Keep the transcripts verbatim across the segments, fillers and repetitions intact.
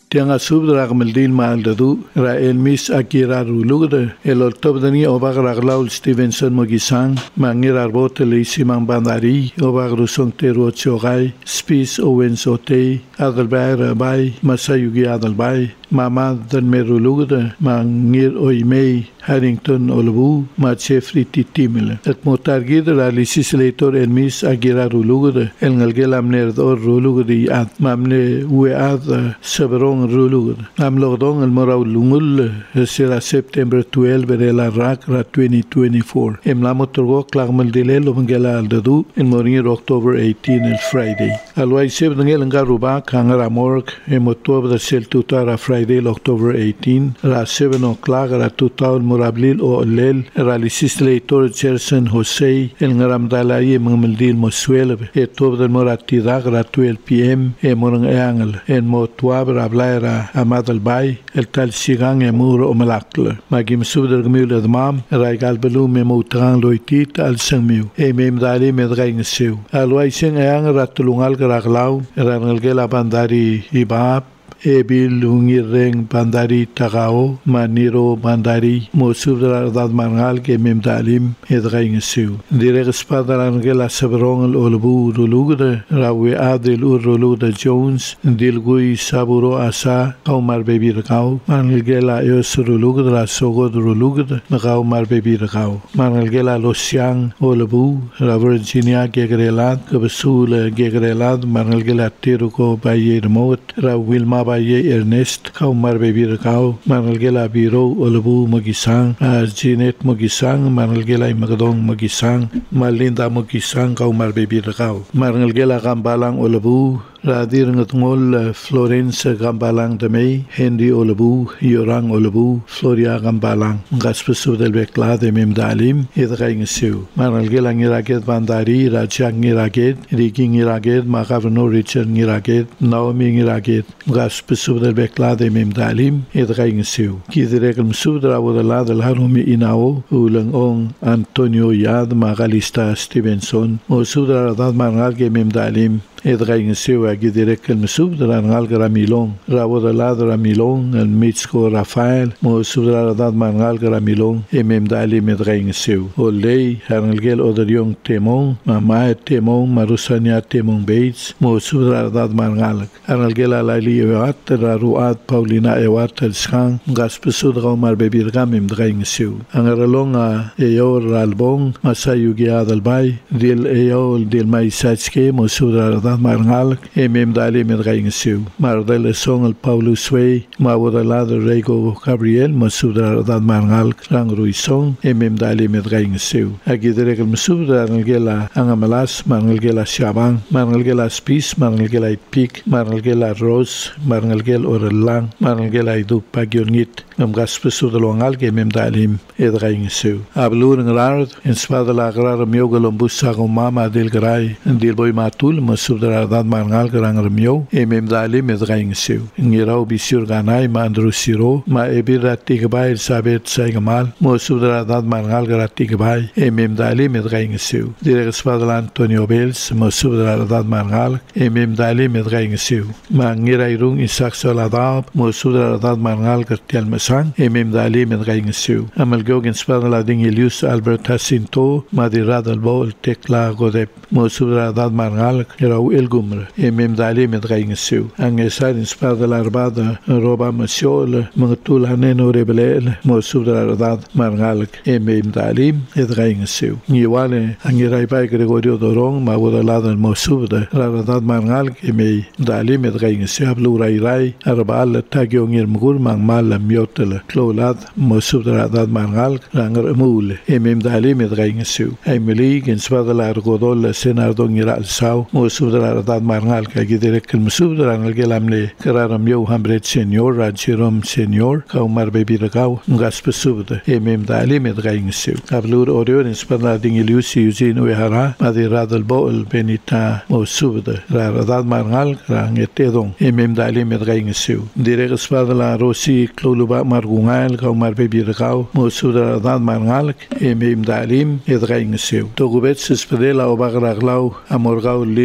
Tianga subdra gmeldil mal dadu ra elmis akira rulugde el octobdani obagraglaul Stevenson mogisang mangira botel isimang bandari obagrusong teruotsiogai spis owensote adelbair bay masayugi adelbay mama dan merulugde mangir oimei Harrington Olbu ma Jeffrey Titimile et motargid la legislator elmis agira rulugde el ngalgelam nerdor rulugde at mamne uead sabron rulugde am logdon el moraw lungul sera September twelve la rak ra twenty twenty-four em la motorgo klagmal dile lo ngela aldadu en morir October eighteen el Friday alway seb ngel ngaruba kangara morg em October sel tutara Friday October eighteen ra seven o'clock ra tutal morablil o lel ra legislator Gerson Jose el ngaramdalai mangmaldil mosuel et tob del moratidag ra twelve p m e morang angel en motwab ra blaira amad al bay el tal sigang e mur o malakle magim subder gmul admam ra galbelu me motran loitit al sangmiu e mem dali med gaing seu alwai sing ang ra tulungal graglau ra ngalgela bandari ibab Ebil ungireng bandari tagao maniro bandari mosubdra dad mangal ke memdalim edgaing siu direk spadaran gela sabrong olbu rulugde rawe adil urulude Jones dilgui saburo asa kaumar bebir kau mangal gela yosurulugde sogod rulugde kau mar bebir kau mangal gela losiang olbu ra Virginia gegrelad kebesul gegrelad mangal gela tiruko bayer mot ra Wilma Baye Ernest kau mar bebir kau manalgela biro olbu magisang Janet magisang manalgela magdong magisang Malinda magisang kau mar bebir kau manalgela gambalang olbu Radir ngatngol Florence Gambalang Demei Henry Olbu Yorang Olbu Floria Gambalang Gaspesu del Beklad Memdalim Edgaing Siu Manalgela Ngiraget Bandari Rajang Ngiraget Riki Ngiraget Magavno Richard Ngiraget Naomi Ngiraget Gaspesu del Beklad Memdalim Edgaing Siu Kidiregam Sudra Wadala del Harumi Inao Ulang Ong Antonio Yad Magalista Stevenson O Sudra Radad Manalge Memdalim Edgaing Siu Gidirek el Mesubdra Ngalgra Milong Ravodalad Ramilong el Mitsko Rafael Mo Subdra Dad Mangalgra Milong Emem Dali Medgaing Siu Olei Hangelgel Oderiong Temong Mama Temong Marusania Temong Bates Mo Subdra Dad Mangalak Hangelgel Alali Ewat Raruat Paulina Ewat el Schang Gaspesudra Omar Bebirgam Emdgaing Siu Angaralong Eyor Ralbong Masayugi Adalbay Dil Eyol Dil Maisachke Mo Subdra Dad Mangalak Emem Dali Medgaing Siu Mardel Song el Paulo Sway Mavodalad Rego Gabriel Masudra Dad Mangal Rang Ruisong Emem Dali Medgaing Siu Agiderek el Masudra Ngelgela Angamalas Mangelgela Shabang Mangelgela Spis Mangelgela Pik Mangelgela Rose Mangelgel Orelang Mangelgela Idu Pagyongit Ngam Gaspesudra Longal Emem Dali Medgaing Siu Ablur Ngrard en Spadala Agrar Miogalombusa Mama Del Gray Dil Boy Matul Masudra Dad Mangal Grang Mio Emem Dali Medgaing Siu Ngirau Bisur Ganai Ma Andrew Siro Ma Ebira Tigbay Sabet Saigamal Mo Sudra Dad Mangal Gratigbay Emem Dali Medgaing Siu Direk Spadala Antonio Bels Mo Sudra Dad Mangal Emem Dali Medgaing Siu Ma Ngirairung Isak Soladab Mo Sudra Dad Mangal Gertial Mesang Emem Dali Medgaing Siu Amal Gogen Spadala Dingilius Albert Jacinto Ma Dirad Albo El Tekla Godep Mo Sudra Dad Mangal Ngirau El Gumre Emem Dali Medgaing Siu Angesar Inspad la Arbada Roba Masiol Mangtul Haneno Rebelel Mo Sudra Dad Mangalk Emem Dali Edgaing Siu Ngiwale Angirai Bai Gregorio Dorong Ma Wadalad Mo Sudra Dad Mangalk Emem Dali Medgaing Siu Ablu Rai Rai Arbal Tagyong Irmgur Mangmal Miotel Klolad Mo Sudra Dad Mangalk Ranger Mul Emem Dali Medgaing Siu Emily Inspad la Argodol Senardo Ngiral Sau Mo Sudra Dad Mangalk Agiderek el Mesubdra Ngelgelamle Kararam Yo Hambret Senior Rajirom Senior Kaumar Bebiragau Gaspesubda Emem Dali Medgaing Siu Ablur Orior Inspana Dingiliusi Eugene Uehara Madirad el Boel Benita Mo Subda Radad Mangal Rang Etedong Emem Dali Medgaing Siu Direk Spadala Rosi Kloluba Margungal Kaumar Bebiragau Mo Subda Radad Mangal Emem Dali Medgaing Siu Togubet Spadela Obagraglau Amorgau Lydia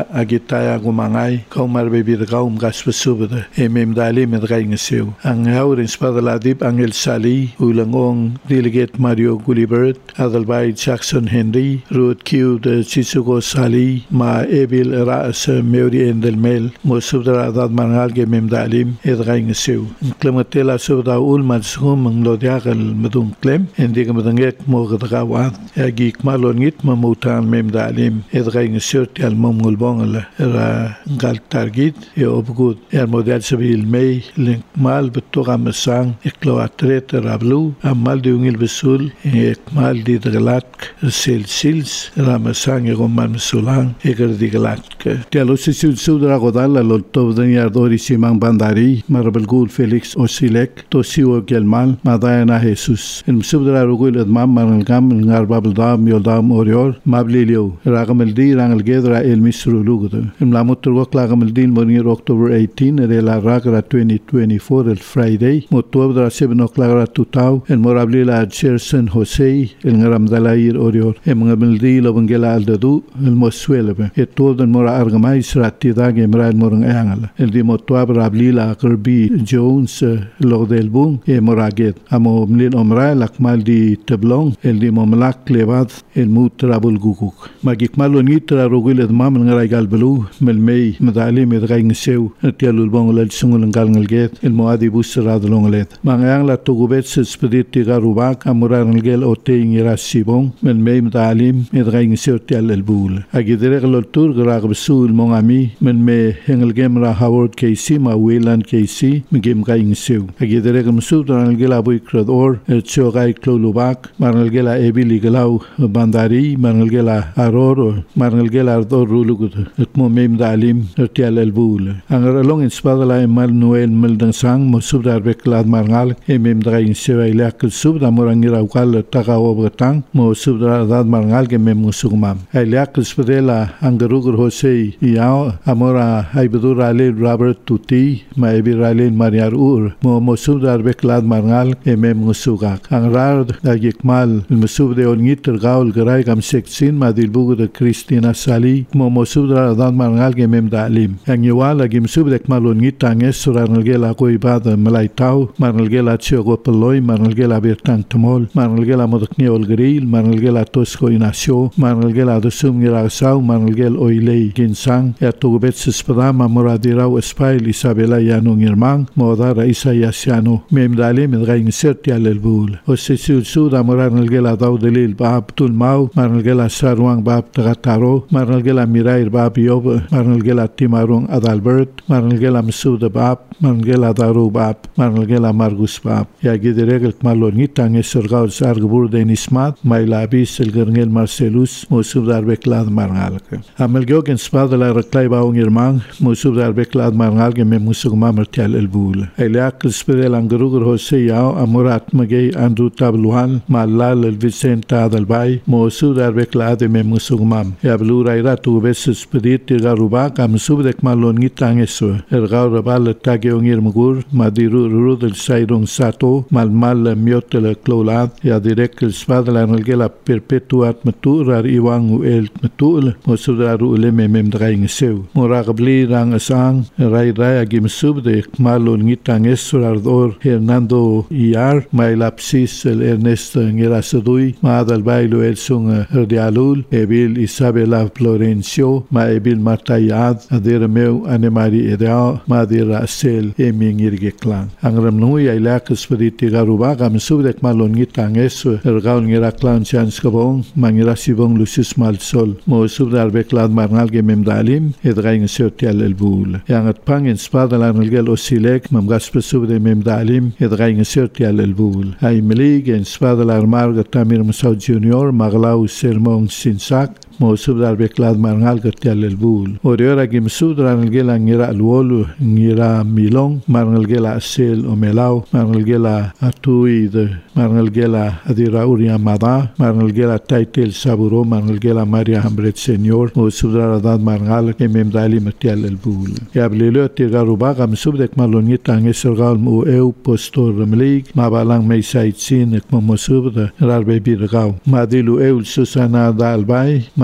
agitaya gumangay kung marbibirgaw mgasbasubada emem dali medgay ngasiw. Ang hawrin spadaladiv Angel Sali, ulangong Delegate Mario Gulibert, Adalbay Jackson Henry, Ruth Q. de Chisugo Sali, ma Ebil Raas Meuri Endelmel, mo subdara dad mangal ge mem dalim edgay ngasiw. Klematela subda ul madsum ang lodiakal madung klem, hindi ka madangek mo katagawat, agi kmalon ngit mamutan mem dalim edgay ngasiw ti almom ngulbong ala era ngal targit e obgud er model sabil may link mal beto kamasang iklo atret rablu amal di ungil besul ekmal di dagalat sil sils ramasang e gomman mesulang eker di galat ti alo sisul sudra godal la lotov den yardori simang bandari marbelgul Felix Osilek to siwo gelmal madayana Jesus el sudra rugul admam manalgam ngarbabl dam yoldam orior mablilio ragamel di rangal gedra el misru lugudo imlamut turgok lagamel din morning October eighteen el la ragra twenty twenty-four el Friday motuabra seven o'clock tutau el morabli la Cherson Jose el ngaramdalair orior el ngameldi lobangela aldadu el moswelebe et todo el mora argamai srati dag emra morang angala el di motuabra abli la Kirby Jones lo del bung e moraget amo mlin omra lakmal di teblong el di momlak levad el mutrabul guguk magikmalo nitra rogul edmam ngaray galbelu melmei medali medgay ngsew tialul bong la sungul ngal ngalget el moadi busra dolonglet mangayang la tugubet spedit tigarubak amura ngalgel ote ngira sibong melmei medalim medgay ngsew tial el bul agidere gloltur grag besul mongami melme hengelgem ra Howard Casey ma Wayland Casey migem gay ngsew agidere gmsud ngalgel abuy krador el chogay klolubak marngalgela ebili gelaw bandari marngalgela aror marngalgela ardor rulugut etmo mem dalim tial el bul angaralong in spadala mal noel meldang sang mo subdar beklad marngal emem dra in sewaila kul subda morangira ukal taga obgatang mo subdar dad marngal ke mem musugmam aila kul spadela angarugur hosei ya amora haibudur ale Robert Tuti ma ebi rale mariar ur mo mo subdar beklad marngal emem musugak angrar agikmal musubde ongiter gaul gray gam seksin ma dilbugu de Christina Sali mo mo subdar dad marngal ke mem dalim ang yuwala gim subdek malon ngitang esura nalgela ko ibada malaitaw marnalgela chego peloy marnalgela bertang temol marnalgela modakni olgril marnalgela tosko inasyo marnalgela dosum ngirasaw marnalgel oilei ginsang ya tugubet sespadama moradiraw espail Isabela yanong irmang modara isa yasiano memdali medgay nserti alelbul o sesul suda moranalgela daw delil baab tulmaw marnalgela sarwang baab tagataro marnalgela mirair baab yob marnalgela timarong adalbert marnalgela msuda baab marnalgela daru baab marnalgela margus baab ya gideregel malon ngitang esergaw sargbur denismat mailabis el gerngel Marcelus musubdar beklad marngalke amelgyo gen spadala reklay baong irmang musubdar beklad marngalke mem musugma mertial elbul eliak spedel angurugur Jose yao amurat magay Andrew Tabluhan malal el Vicenta adalbay musubdar beklad mem musugmam ya blura ira tu beses pedit garubak am subdek malon ngitang eso ergaw rabal tageong irmugur madiru rudel sairong sato malmal miotel clolat ya direct el spadala nalgela perpetuat maturar iwangu el matul musubdaru le mem draing seu moragabli rang asang rai rai agim subde malon ngitang eso ardor Hernando Iar mailapsis el Ernesto ngirasadui madal bailo el sung erdialul ebil Isabela Florencio ma ebil Martayad adir meu anemari edao madira sel emingirge klang angram nui ailak spediti garuba gam subdek malon ngitang eso ergaun ngira klan chans kabong mangira sibong Lucius Malsol mo subdar beklad marnal ge memdalim edgaing sotial elbul yang at pangin spadala nalgel osilek mamgas pesubde memdalim edgaing sotial elbul ay melig en spadala marga Tamir Musaw Junior maglaw sermong sinsak mo subdar beklad marngal gatial elbul oriora gim subdar nalgel ngira alwolu ngira milong marnalgel asel omelaw marnalgel atuid marnalgel adira uria mada marnalgel title saburo marnalgel Maria Hambret Senior mo subdar adad marngal emem dali matial elbul yablelo tigaruba gam subdek malon ngitang esergal mo eu postor melig mabalang may saitsin ek mo subda rarbe birgaw madilu eu Susana dalbay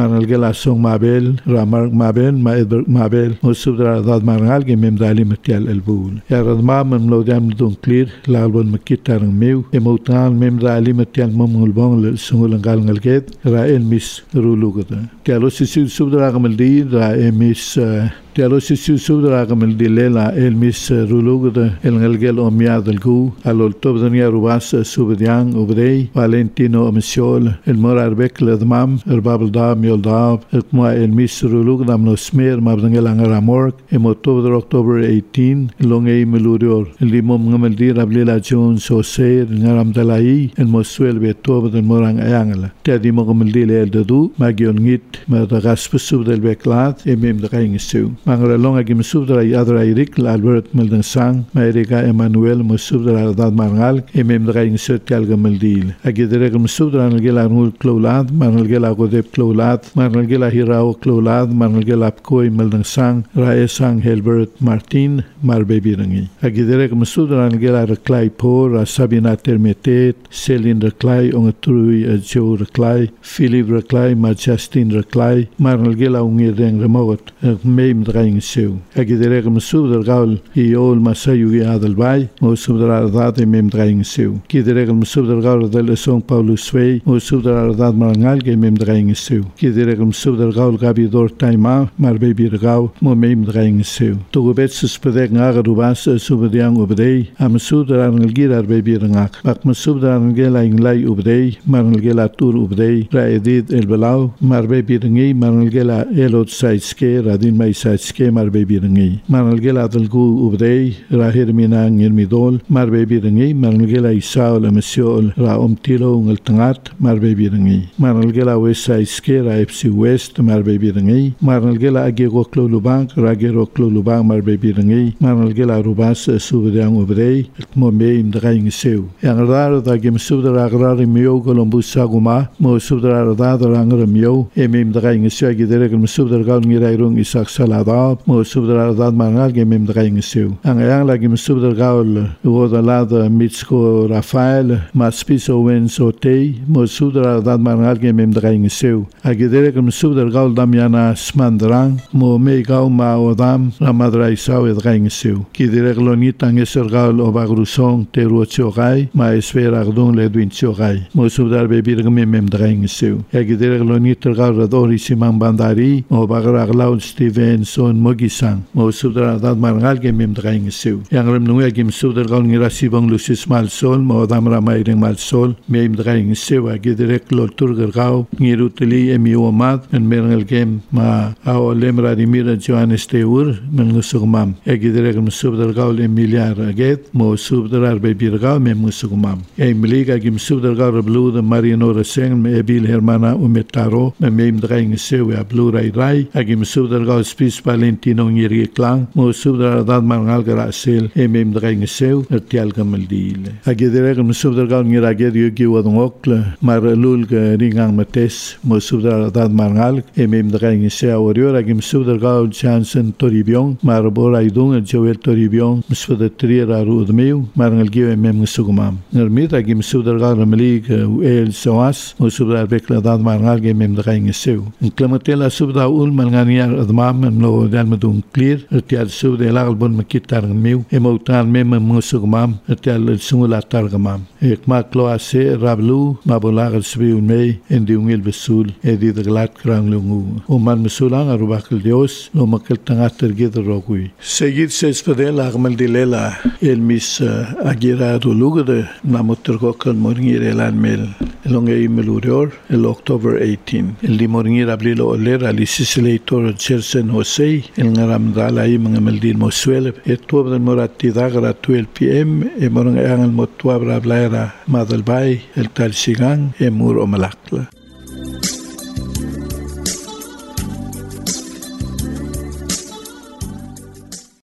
Marangal gela song Mabel Ramar Mabel ma Edberg Mabel mo subdra dad Marangal ge mem dali matial elbul ya radma mem lo dam don clear lalbon makitar meu emotan mem dali matial momul bong le sungul ngal ngal get ra el mis rulugada kalo sisu subdra gamaldi ra emis Tialo si subdra gamal dilela el mis rulugada el ngalgel omiad el gu alol tobdania rubas subdiang ubdei Valentino amisiol el morar bek ledmam el babel da miol da ekma el mis rulugada no smer mabdangel angaramork emotobdra October eighteen longei melurior el limom gamal di rablela Jones Jose ngaram dalai el mosuel betob del morang ayangala tiadimo gamal di el dadu magion ngit madagas subdel beklat emem dakaing su Mangralong agim subdra yadra Eric Albert Melden Sang Maerika Emmanuel musubdra dad Marangal emem dra insert kalga meldil agidere gum subdra ngela ngul klolad mangalgela godep klolad mangalgela hirao klolad mangalgela koi Melden Sang Rae Sang Helbert Martin marbebi rangi agidere gum subdra ngela reklai por Sabina Termetet Selin reklai ongatrui Joe reklai Philip reklai ma Justin reklai mangalgela ungireng remogot mem Gaing seu agidere gum subdra gaul i ol masayu gi adal bai mo subdra dad mem gaing seu kidere gum subdra gaul del song Paulo Sway mo subdra dad Marangal ge mem gaing seu kidere gum subdra gaul gabi dor taima mar bebi gau mo mem gaing seu to gobet suspede ngaga rubas subdiang ubdei am subdra ngir bebi ngak bak mo subdra ngela inglai ubdei mar ngela tur ubdei raedid el belau mar bebi ngi mar ngela elot saiske radin mai Ske mar baby rangi maralgela dalgu ubdei rahir mina ngir midol mar baby rangi maralgela isaul amasiol ra omtilo ngal tangat mar baby rangi maralgela wesa ske ra F C West mar baby rangi maralgela agego klolubang ragero klolubang mar baby rangi maralgela rubas subdang ubdei mo meim draing seu yang raro da gem subdra agrar mio columbus saguma mo subdra da rangar mio emim draing seu agidere gem subdra gal ngirairung isak salada mo subdra dad Marangal ge mem draing seu ang yang lagi subdra gaul o da lada mitsko Rafael maspiso wen sotei mo subdra dad Marangal ge mem draing seu agidere gem subdra gaul damiana smandrang mo me gau ma odam ramadra isau draing seu kidere gloni tang eser gaul o bagrusong teru chogai ma esfera gdon le duin chogai mo subdra be bir ge mem draing seu agidere gloni tergaul dori simang bandari o bagra glaul Steven son mogisang mo subdra dad Marangal ge mem draing seu yang rem nunga gem subdra gal ngira sibang lusis mal sol mo dam ramaireng mal sol mem draing seu agidere klol turger gau ngirutli emio mat en merngel gem ma ao lemra di mira Johannes Teur mengusugmam agidere gem subdra gal emiliar aget mo subdra be birgau mem musugmam emiliga gem subdra gal blu de Mariano Reseng me ebil hermana umetaro mem draing seu ya blu rai rai agem subdra gal spis Valentino ngiri klang mo subdra dad Marangal garasel emem draing seu ertial gamaldil agidere gem subdra gal ngira ged yogi wadongok mar lul ge ringang mates mo subdra dad Marangal emem draing seu orior agem subdra gal chansen toribiong mar boraidung joel toribiong misfada triera rudmeu Marangal ge emem sugumam nermit agem subdra gal ramlig el soas mo subdra bekla dad Marangal ge emem draing seu inclamatela subdra ul malganiar admam no dan medung clear tial sub de lagal bon makitar meu emotan mem musugmam tial sungula targamam ek ma kloase rablu mabolagal sbiu me endiungil besul edi de glat krang lungu o man musulang arubakal dios no makal tangat tergid rogui seguir se spedel agmal dilela el mis agira rulugde namotter kokal moringir elan mel elongei melurior el October eighteen el di moringir ablilo oler ali sisileitor Chersen Jose el ngaram dalai mga meldin mo suel et tuab del morati dagra twelve p m e morang angal mo tuab rablaera madalbay el talsigang e mur o malakla